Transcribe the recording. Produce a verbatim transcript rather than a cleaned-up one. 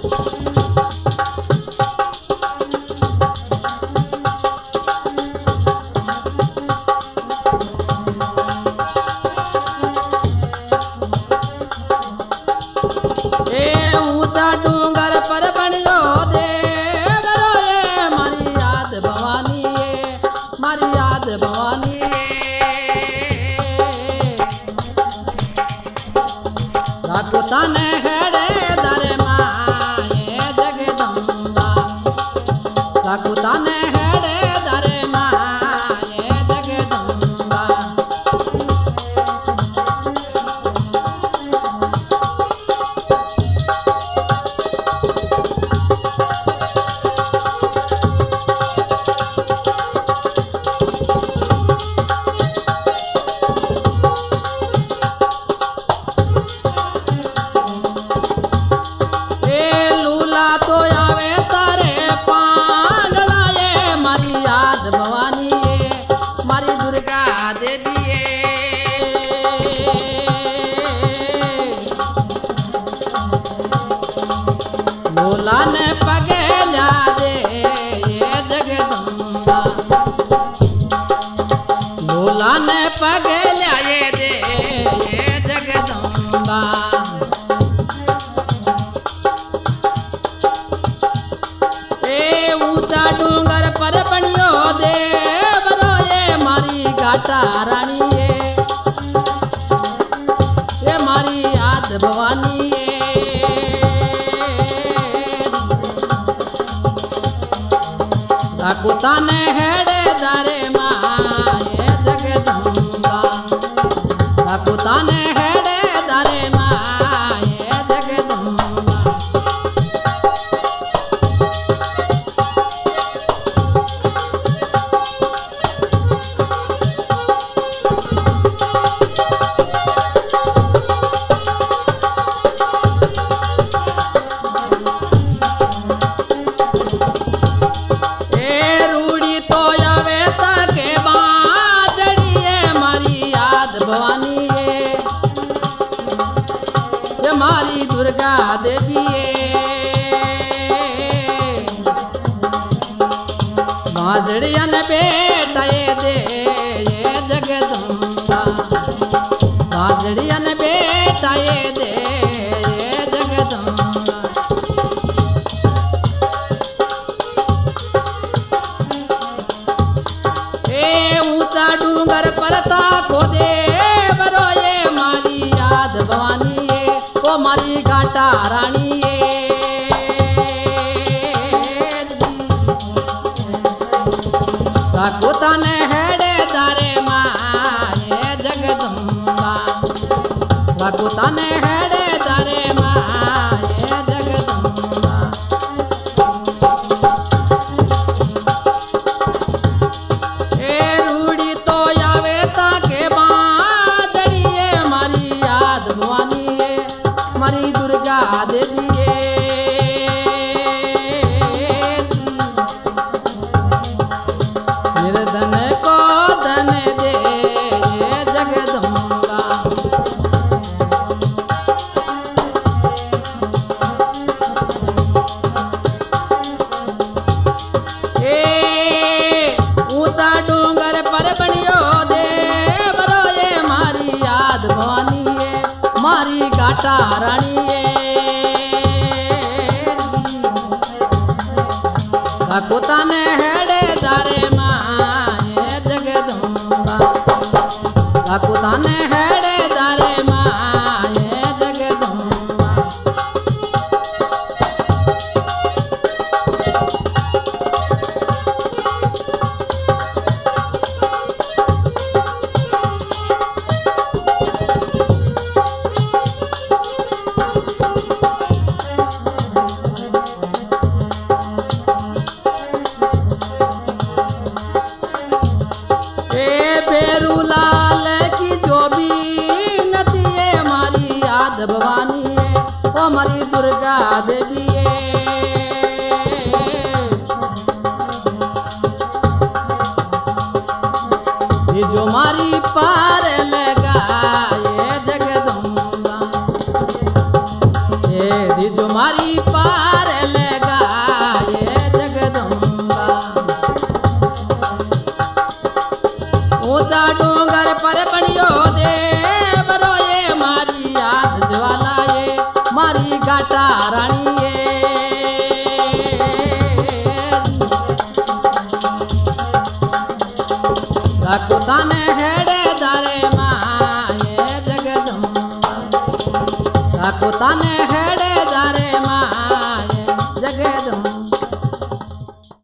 रानी ये ये मारी याद भवानी कुता ने हेड़े दारे माँ ये जगदम्बा कुता ने हेड़े दारे माँ ये जगदम्बा दुर्गा देवी माधड़ियन बेटा ये दे ये जगदम्बा माधड़ियन बेटा ये दे ये जगदम्बा ए ऊंचा डूंगर परता को दे बरो ये मारी याद भवानी मारी घाटा रानी कुता ने हेड़े दारे माँ ये जगदम्बा कुता ने हेड़े दारे माँ ये जगदम्बा ए रूड़ी तो यावे ताके बादड़िए मारी याद भवानी मारी दुर्गा देवी निर्धन को धन दे ये जगदम्बा ए ऊंचा डूंगर पर बनियो दे बरो ये मारी याद भवानी ये मारी घाटा रानी कुता ने हेड़े दारे माँ ये जगदम्बा कुता ने हेड़े दारे माँ ये जगदम्बा भवानी है ओ हमारी दुर्गा देवी है ये जो मारी पार लगा ये जगदम्बा ये जो मारी पार ऊंचा डूंगर पर बनियो दे